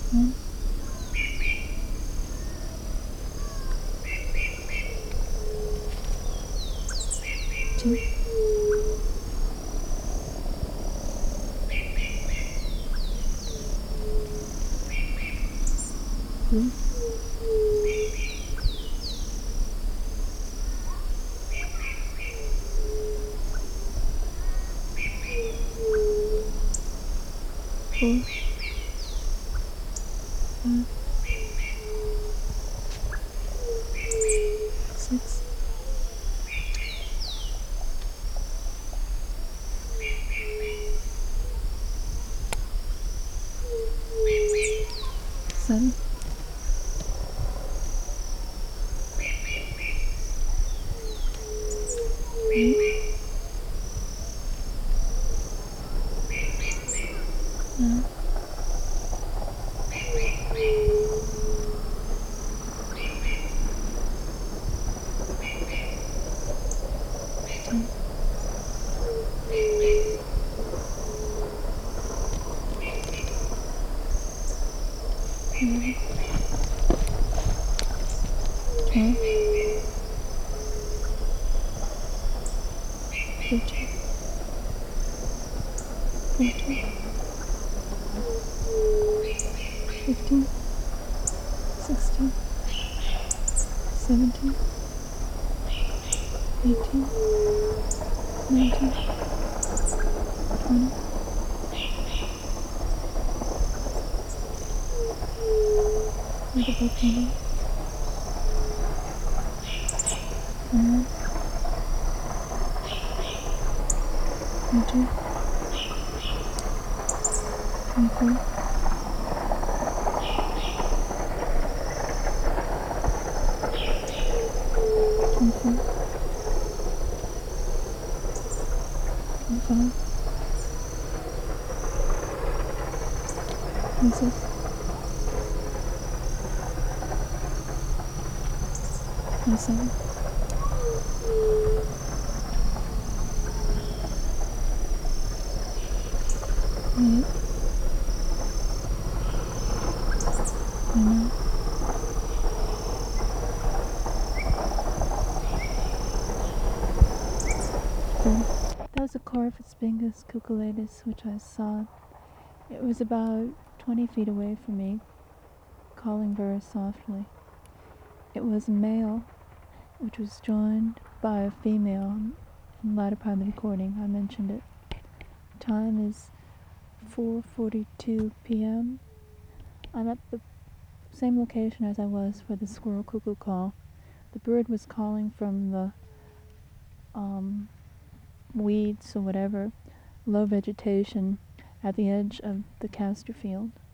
1, 2, 3, 4, 5, 6, 7, 8, 9, 10, 11, 12, 13, 14, 15, 16, 17, 18, 19, 20, 21, 22, 24, 25, 26, 27, 28, 29, 30. That was a Corvispingus cuculatus which I saw. It was about 20 feet away from me, calling very softly. It was a male, which was joined by a female in the latter part of the recording. I mentioned it. Time is 4:42 p.m. I'm at the same location as I was for the squirrel cuckoo call. The bird was calling from the weeds or whatever, low vegetation at the edge of the castor field.